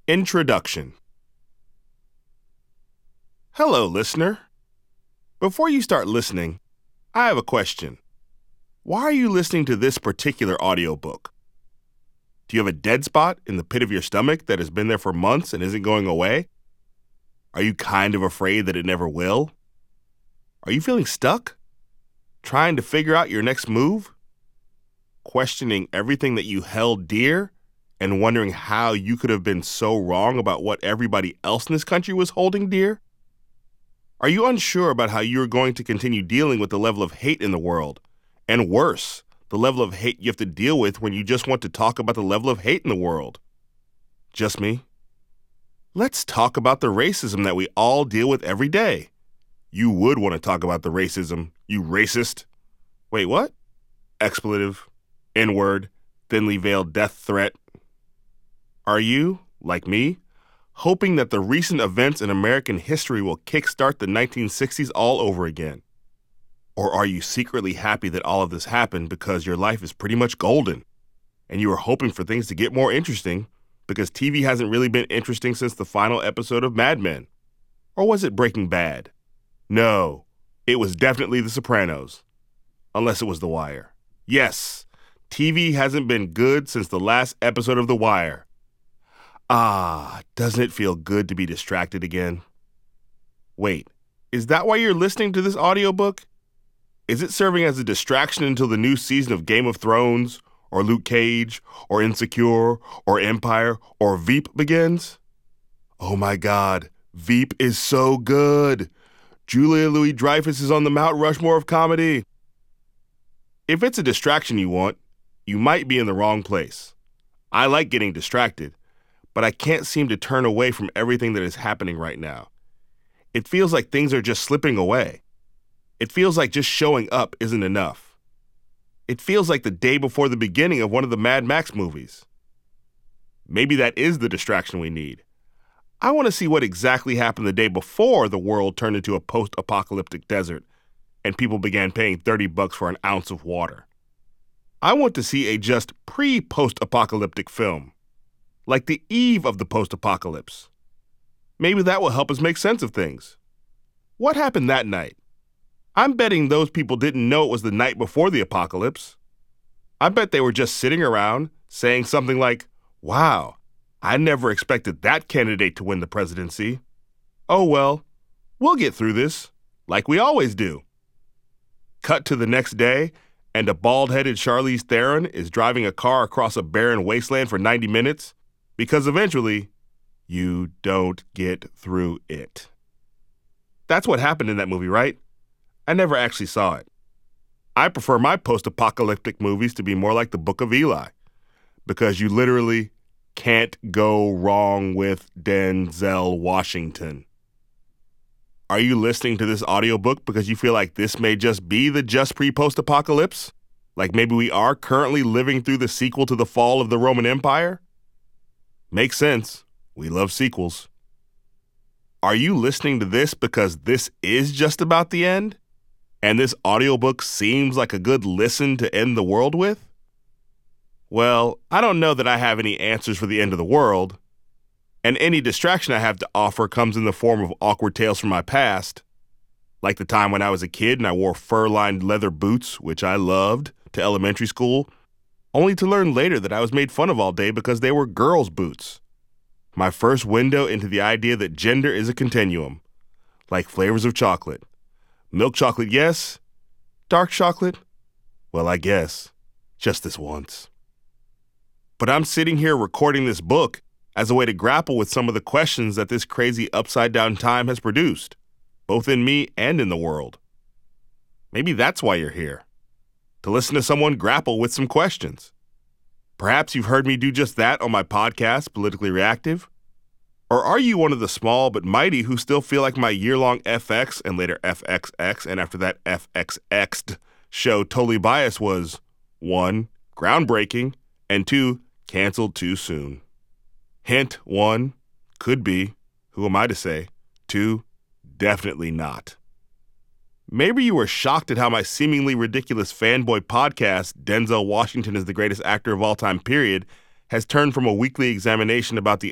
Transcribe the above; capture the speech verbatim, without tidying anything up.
Introduction. Hello, listener. Before you start listening, I have a question. Why are you listening to this particular audiobook? Do you have a dead spot in the pit of your stomach that has been there for months and isn't going away? Are you kind of afraid that it never will? Are you feeling stuck? Trying to figure out your next move? Questioning everything that you held dear and wondering how you could have been so wrong about what everybody else in this country was holding dear? Are you unsure about how you're going to continue dealing with the level of hate in the world? And worse, the level of hate you have to deal with when you just want to talk about the level of hate in the world? Just me? Let's talk about the racism that we all deal with every day. You would want to talk about the racism, you racist. Wait, what? Expletive, N-word, thinly veiled death threat. Are you, like me, hoping that the recent events in American history will kickstart the nineteen sixties all over again? Or are you secretly happy that all of this happened because your life is pretty much golden, and you are hoping for things to get more interesting because T V hasn't really been interesting since the final episode of Mad Men? Or was it Breaking Bad? No, it was definitely The Sopranos. Unless it was The Wire. Yes, T V hasn't been good since the last episode of The Wire. Ah, doesn't it feel good to be distracted again? Wait, is that why you're listening to this audiobook? Is it serving as a distraction until the new season of Game of Thrones, or Luke Cage, or Insecure, or Empire, or Veep begins? Oh my God, Veep is so good. Julia Louis-Dreyfus is on the Mount Rushmore of comedy. If it's a distraction you want, you might be in the wrong place. I like getting distracted, but I can't seem to turn away from everything that is happening right now. It feels like things are just slipping away. It feels like just showing up isn't enough. It feels like the day before the beginning of one of the Mad Max movies. Maybe that is the distraction we need. I want to see what exactly happened the day before the world turned into a post-apocalyptic desert and people began paying thirty bucks for an ounce of water. I want to see a just pre-post-apocalyptic film, like the eve of the post-apocalypse. Maybe that will help us make sense of things. What happened that night? I'm betting those people didn't know it was the night before the apocalypse. I bet they were just sitting around saying something like, "Wow, I never expected that candidate to win the presidency. Oh well, we'll get through this, like we always do." Cut to the next day, and a bald-headed Charlize Theron is driving a car across a barren wasteland for ninety minutes, because eventually, you don't get through it. That's what happened in that movie, right? I never actually saw it. I prefer my post-apocalyptic movies to be more like The Book of Eli, because you literally can't go wrong with Denzel Washington. Are you listening to this audiobook because you feel like this may just be the just pre-post-apocalypse? Like maybe we are currently living through the sequel to the fall of the Roman Empire? Makes sense. We love sequels. Are you listening to this because this is just about the end? And this audiobook seems like a good listen to end the world with? Well, I don't know that I have any answers for the end of the world. And any distraction I have to offer comes in the form of awkward tales from my past. Like the time when I was a kid and I wore fur-lined leather boots, which I loved, to elementary school, only to learn later that I was made fun of all day because they were girls' boots. My first window into the idea that gender is a continuum, like flavors of chocolate. Milk chocolate, yes. Dark chocolate? Well, I guess. Just this once. But I'm sitting here recording this book as a way to grapple with some of the questions that this crazy upside-down time has produced, both in me and in the world. Maybe that's why you're here, to listen to someone grapple with some questions. Perhaps you've heard me do just that on my podcast, Politically Reactive. Or are you one of the small but mighty who still feel like my year-long F X and later F X X and after that F X X'd show Totally Biased was, one, groundbreaking, and two, canceled too soon? Hint, one, could be, who am I to say? Two, definitely not. Maybe you were shocked at how my seemingly ridiculous fanboy podcast, Denzel Washington is the greatest actor of all time, period, has turned from a weekly examination about the